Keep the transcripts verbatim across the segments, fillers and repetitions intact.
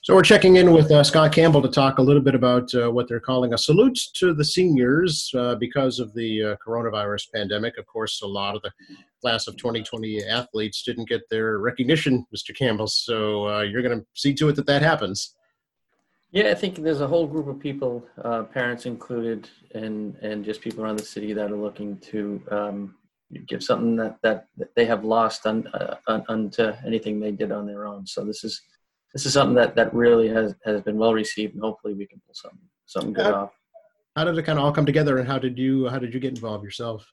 So we're checking in with uh, Scott Campbell to talk a little bit about uh, what they're calling a salute to the seniors uh, because of the uh, coronavirus pandemic. Of course, a lot of the class of twenty twenty athletes didn't get their recognition, Mister Campbell. So uh, you're going to see to it that that happens. Yeah, I think there's a whole group of people, uh, parents included, and and just people around the city that are looking to um, give something that, that, that they have lost on, uh, on, onto anything they did on their own. So this is this is something that, that really has, has been well received, and hopefully we can pull something something good How, off. how did it kind of all come together, and how did you how did you get involved yourself?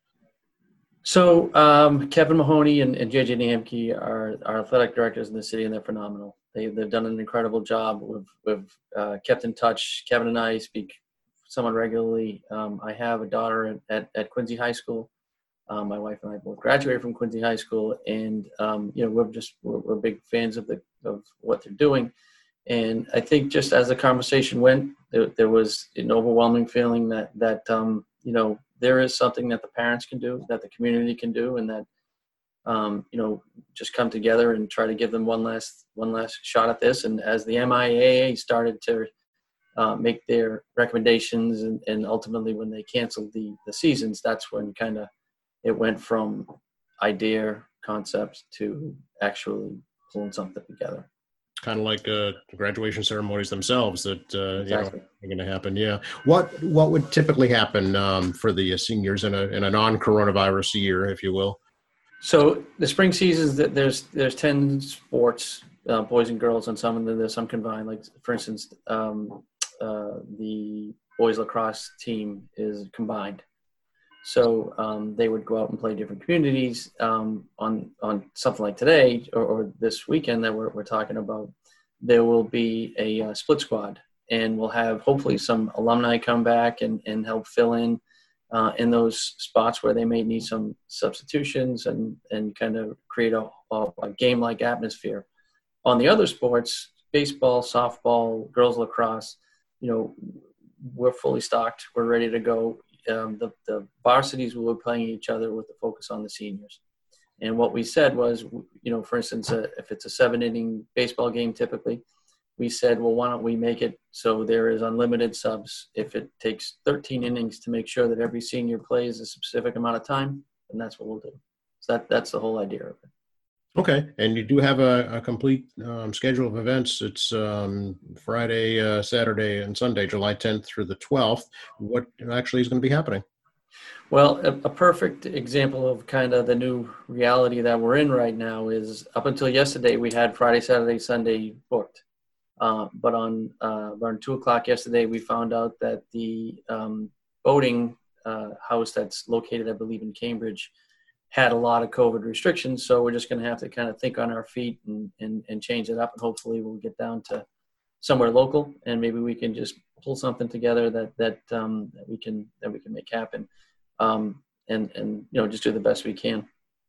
So um, Kevin Mahoney and, and J J Namke are our athletic directors in the city, and they're phenomenal. They, they've done an incredible job. We've, we've uh, kept in touch. Kevin and I speak somewhat regularly. Um, I have a daughter at, at, at Quincy High School. Um, my wife and I both graduated from Quincy High School, and um, you know we're just we're, we're big fans of the of what they're doing. And I think just as the conversation went, there, there was an overwhelming feeling that that um, you know there is something that the parents can do, that the community can do, and that um, you know just come together and try to give them one last one last shot at this. And as the M I A A started to uh, make their recommendations, and, and ultimately when they canceled the the seasons, that's when kind of it went from idea concept to actually pulling something together. Kind of like uh, graduation ceremonies themselves that uh, Exactly. you know, are going to happen. Yeah. What what would typically happen um, for the seniors in a in a non-coronavirus year, if you will? So the spring seasons, that there's there's ten sports, uh, boys and girls, and some of them there's some combined. Like for instance, um, uh, the boys lacrosse team is combined. So um, they would go out and play different communities um, on on something like today or, or this weekend that we're we're talking about. There will be a uh, split squad, and we'll have hopefully some alumni come back and, and help fill in uh, in those spots where they may need some substitutions and, and kind of create a, a, a game-like atmosphere. On the other sports, baseball, softball, girls lacrosse, you know, we're fully stocked. We're ready to go. Um, the, the varsities will be playing each other with the focus on the seniors. And what we said was, you know, for instance, uh, if it's a seven inning baseball game, typically, we said, well, why don't we make it so there is unlimited subs? If it takes thirteen innings to make sure that every senior plays a specific amount of time, then that's what we'll do. So that that's the whole idea of it. Okay, and you do have a, a complete um, schedule of events. It's um, Friday, uh, Saturday, and Sunday, July tenth through the twelfth. What actually is going to be happening? Well, a, a perfect example of kind of the new reality that we're in right now is up until yesterday, we had Friday, Saturday, Sunday booked. Uh, but on uh, around two o'clock yesterday, we found out that the um, boating uh, house that's located, I believe, in Cambridge, had a lot of COVID restrictions. So we're just going to have to kind of think on our feet and, and, and change it up. And hopefully we'll get down to somewhere local, and maybe we can just pull something together that, that, um, that we can, that we can make happen. Um, and, and, you know, just do the best we can.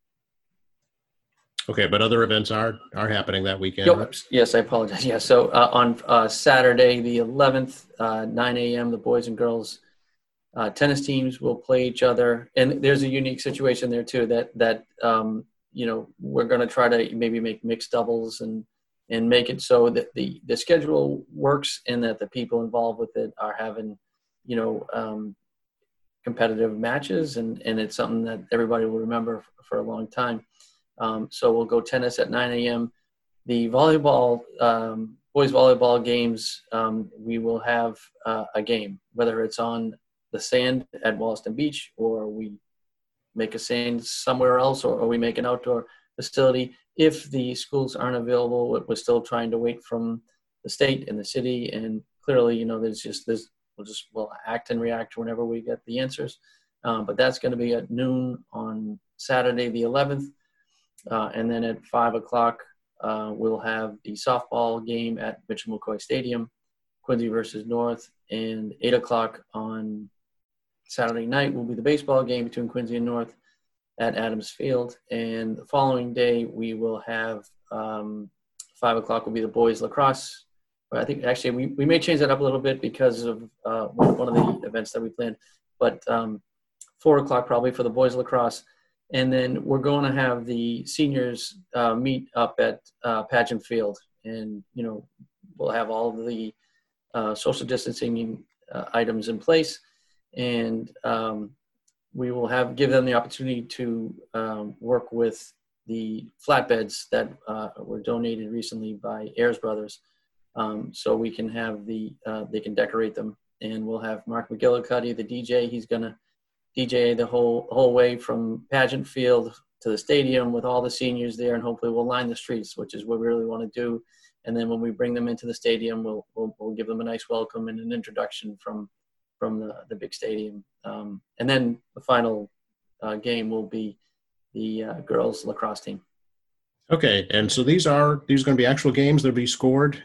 Okay. But other events are, are happening that weekend. Yep. Right? Yes, I apologize. Yeah. So uh, on uh, Saturday, the eleventh, uh, nine a.m., the boys and girls Uh, tennis teams will play each other, and there's a unique situation there too. That that um, you know we're going to try to maybe make mixed doubles and and make it so that the the schedule works, and that the people involved with it are having you know um, competitive matches, and and it's something that everybody will remember for, for a long time. Um, so we'll go tennis at nine a.m. The volleyball um, boys volleyball games, um, we will have uh, a game, whether it's on the sand at Wollaston Beach, or we make a sand somewhere else, or, or we make an outdoor facility. If the schools aren't available, we're still trying to wait from the state and the city. And clearly, you know, there's just this, we'll just, we'll act and react whenever we get the answers. Um, but that's going to be at noon on Saturday, the eleventh. Uh, and then at five o'clock, uh, we'll have the softball game at Mitchell McCoy Stadium, Quincy versus North, and eight o'clock on Saturday night will be the baseball game between Quincy and North at Adams Field. And the following day, we will have um, five o'clock will be the boys lacrosse. But I think actually we, we may change that up a little bit because of uh, one of the events that we planned. But um, four o'clock probably for the boys lacrosse. And then we're going to have the seniors uh, meet up at uh, Pageant Field. And, you know, we'll have all of the uh, social distancing uh, items in place, and um, we will have give them the opportunity to um, work with the flatbeds that uh, were donated recently by Ayers Brothers, um, so we can have the uh, they can decorate them, and we'll have Mark McGillicuddy, the D J. He's gonna D J the whole whole way from Pageant Field to the stadium with all the seniors there, and hopefully we'll line the streets, which is what we really want to do. And then when we bring them into the stadium, we'll we'll, we'll give them a nice welcome and an introduction from from the, the big stadium. Um, and then the final uh, game will be the uh, girls lacrosse team. Okay, and so these are these are going to be actual games. They'll be scored.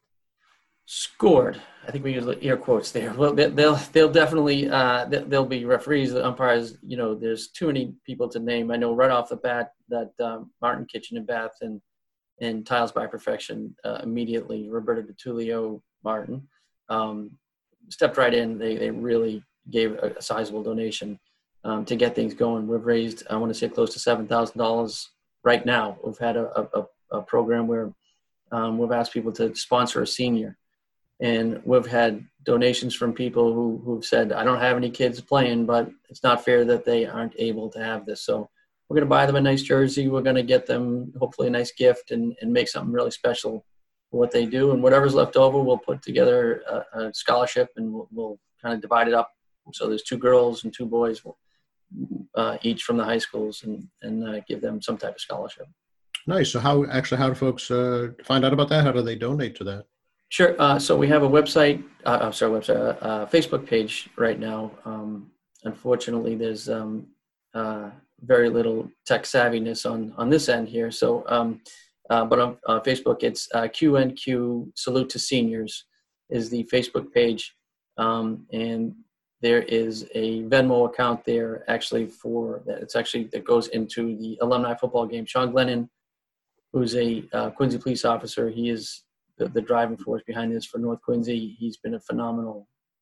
Scored. I think we use air quotes there. Well, they'll they'll definitely uh, they'll be referees, the umpires. You know, there's too many people to name. I know right off the bat that um, Martin Kitchen and Bath and and Tiles by Perfection uh, immediately. Roberta DiTullio Martin um, stepped right in. They they really gave a, a sizable donation um, to get things going. We've raised, I want to say, close to seven thousand dollars right now. We've had a a, a program where um, we've asked people to sponsor a senior. And we've had donations from people who, who've said, I don't have any kids playing, but it's not fair that they aren't able to have this. So we're going to buy them a nice jersey. We're going to get them hopefully a nice gift and, and make something really special for what they do. And whatever's left over, we'll put together a, a scholarship, and we'll, we'll kind of divide it up. So there's two girls and two boys, uh, each from the high schools, and, and uh, give them some type of scholarship. Nice. So how actually, how do folks uh, find out about that? How do they donate to that? Sure. Uh, so we have a website, uh, I'm sorry, website, uh, Facebook page right now. Um, unfortunately, there's um, uh, very little tech savviness on, on this end here. So, um, uh, but on uh, Facebook, it's uh, Q N Q Salute to Seniors is the Facebook page. Um, and there is a Venmo account there actually for that. It's actually, that goes into the alumni football game. Sean Glennon, who's a uh, Quincy police officer, he is The, the driving force behind this for North Quincy. He's been a phenomenal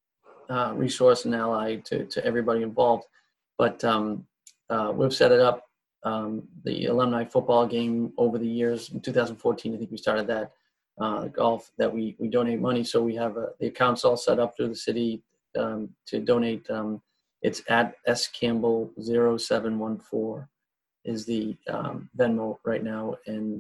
uh, resource and ally to, to everybody involved. But um, uh, we've set it up, um, the alumni football game over the years. In two thousand fourteen, I think we started that, uh, golf, that we, we donate money. So we have a, the accounts all set up through the city um, to donate. Um, it's at S Campbell zero seven one four is the um, Venmo right now. And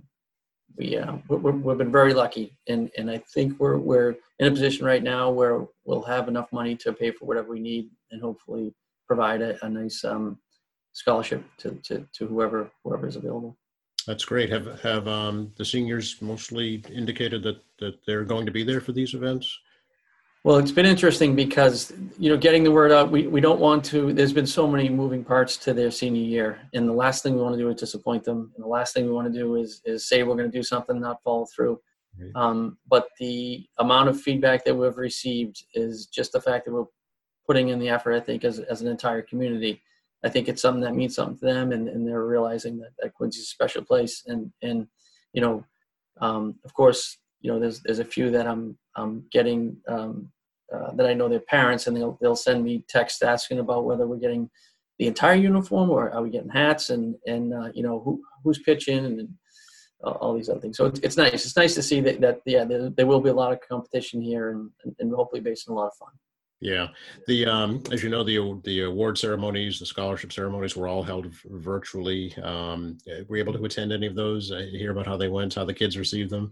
We uh, we're, we've been very lucky, and, and I think we're we're in a position right now where we'll have enough money to pay for whatever we need, and hopefully provide a, a nice um, scholarship to, to, to whoever whoever is available. That's great. Have have um, the seniors mostly indicated that, that they're going to be there for these events? Well, it's been interesting because, you know, getting the word out, we, we don't want to, there's been so many moving parts to their senior year. And the last thing we want to do is disappoint them. And the last thing we want to do is, is say we're going to do something, not follow through. Right. Um, but the amount of feedback that we've received is just the fact that we're putting in the effort, I think, as, as an entire community. I think it's something that means something to them, and, and they're realizing that, that Quincy's a special place. And, and you know, um, of course, you know, there's there's a few that I'm I'm getting um, uh, that I know their parents, and they'll they'll send me texts asking about whether we're getting the entire uniform or are we getting hats, and and uh, you know, who who's pitching, and, and all these other things. So it's, it's nice. It's nice to see that that yeah, there, there will be a lot of competition here, and and hopefully based on a lot of fun. Yeah, the um, as you know, the the award ceremonies, the scholarship ceremonies were all held virtually. Um, were you able to attend any of those? Uh, hear about how they went, how the kids received them?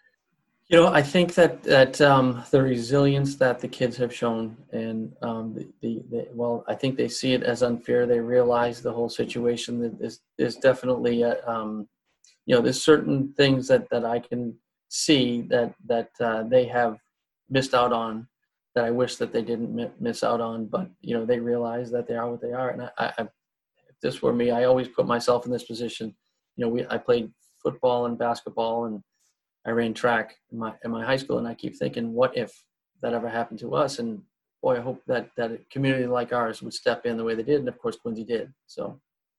You know, I think that that um, the resilience that the kids have shown, and um, the, the, the well, I think they see it as unfair. They realize the whole situation. That is is definitely a, um, you know, there's certain things that, that I can see that that uh, they have missed out on, that I wish that they didn't miss out on, but, you know, they realize that they are what they are. And I, I, if this were me, I always put myself in this position. You know, we, I played football and basketball, and I ran track in my, in my high school. And I keep thinking, what if that ever happened to us? And boy, I hope that, that a community like ours would step in the way they did. And of course, Quincy did. So.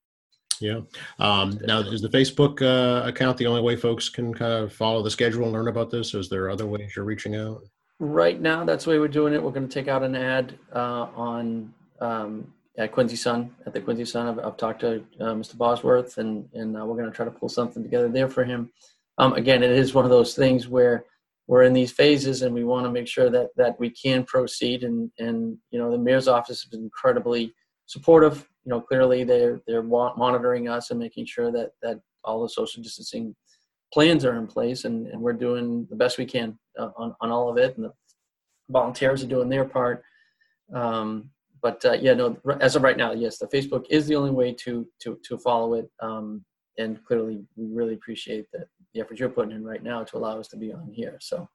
Yeah. Um, now, is the Facebook uh, account the only way folks can kind of follow the schedule and learn about this? Is there other ways you're reaching out? Right now, that's the way we're doing it. We're going to take out an ad uh, on um, at Quincy Sun, at the Quincy Sun. I've, I've talked to uh, Mister Bosworth, and and uh, we're going to try to pull something together there for him. Um, again, it is one of those things where we're in these phases, and we want to make sure that that we can proceed. And and you know, the mayor's office has been incredibly supportive. You know, clearly they're they're monitoring us and making sure that that all the social distancing plans are in place, and, and we're doing the best we can uh, on on all of it. And the volunteers are doing their part. Um, but uh, yeah, no, as of right now, yes, the Facebook is the only way to to to follow it. Um, and clearly, we really appreciate that the effort you're putting in right now to allow us to be on here. So,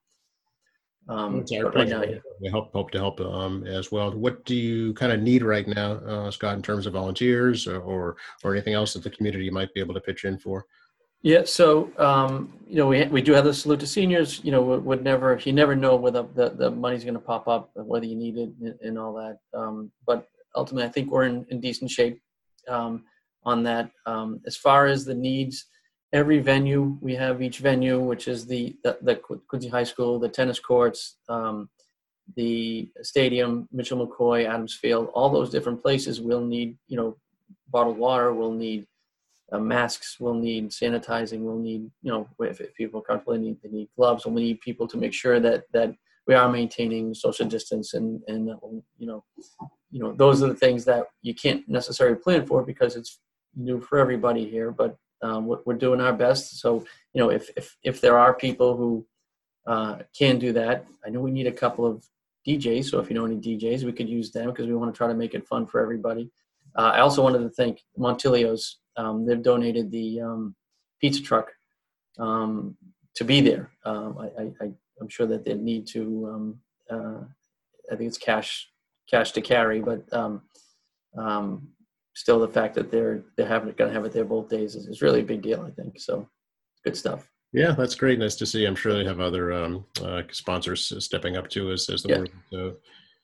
um, It's our but right pleasure. now, yeah. We hope hope to help um, as well. What do you kind of need right now, uh, Scott, in terms of volunteers or, or or anything else that the community might be able to pitch in for? Yeah, so um, you know, we we do have the salute to seniors. You know, would, would never you never know where the the, the money's going to pop up, whether you need it and, and all that. Um, but ultimately, I think we're in, in decent shape um, on that. Um, as far as the needs, every venue we have each venue, which is the the, the Quincy High School, the tennis courts, um, the stadium, Mitchell McCoy, Adams Field, all those different places will need, you know, bottled water. Will need Uh, masks, will need sanitizing, will need, you know, if, if people are comfortable, they need, they need gloves, and we need people to make sure that that we are maintaining social distance, and and uh, you know, you know, those are the things that you can't necessarily plan for because it's new for everybody here. But um, we're, we're doing our best. So you know, if if if there are people who uh, can do that, I know we need a couple of D Js. So if you know any D Js, we could use them because we want to try to make it fun for everybody. Uh, I also wanted to thank Montilio's. Um, they've donated the um, pizza truck um, to be there. Um, I, I, I'm sure that they need to. Um, uh, I think it's cash, cash to carry, but um, um, still, the fact that they're they're having going to have it there both days is, is really a big deal. I think so. Good stuff. Yeah, that's great. Nice to see. I'm sure they have other um, uh, sponsors stepping up too as as the Yeah. word. So,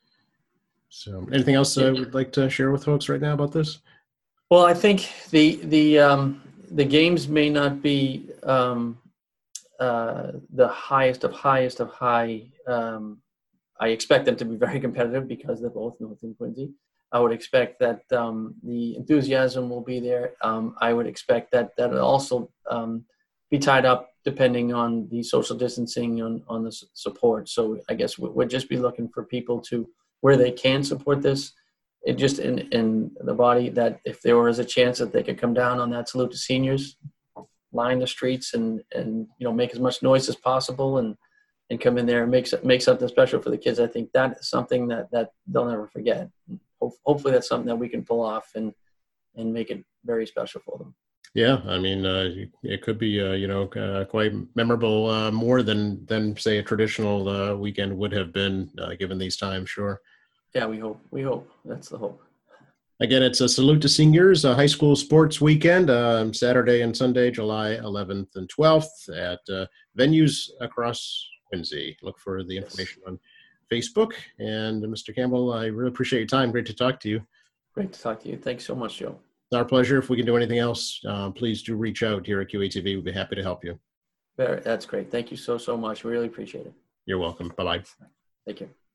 so anything else I uh, would like to share with folks right now about this? Well, I think the the um, the games may not be um, uh, the highest of highest of high. Um, I expect them to be very competitive because they're both North and Quincy. I would expect that um, the enthusiasm will be there. Um, I would expect that that will also um, be tied up depending on the social distancing on on the support. So I guess we'll just be looking for people to where they can support this. It just in, in the body that if there was a chance that they could come down on that salute to seniors, line the streets and, and, you know, make as much noise as possible and, and come in there and make, make something special for the kids. I think that is something that, that they'll never forget. Hopefully that's something that we can pull off and, and make it very special for them. Yeah, I mean, uh, it could be, uh, you know, uh, quite memorable, uh, more than, than say a traditional uh, weekend would have been uh, given these times, sure. Yeah, we hope. We hope. That's the hope. Again, it's a Salute to Seniors, a high school sports weekend, um, Saturday and Sunday, July eleventh and twelfth at uh, venues across Quincy. Look for the information yes. on Facebook. And uh, Mister Campbell, I really appreciate your time. Great to talk to you. Great to talk to you. Thanks so much, Joe. It's our pleasure. If we can do anything else, uh, please do reach out here at Q A T V. We'd be happy to help you. Very, that's great. Thank you so, so much. We really appreciate it. You're welcome. Bye-bye. Thank you.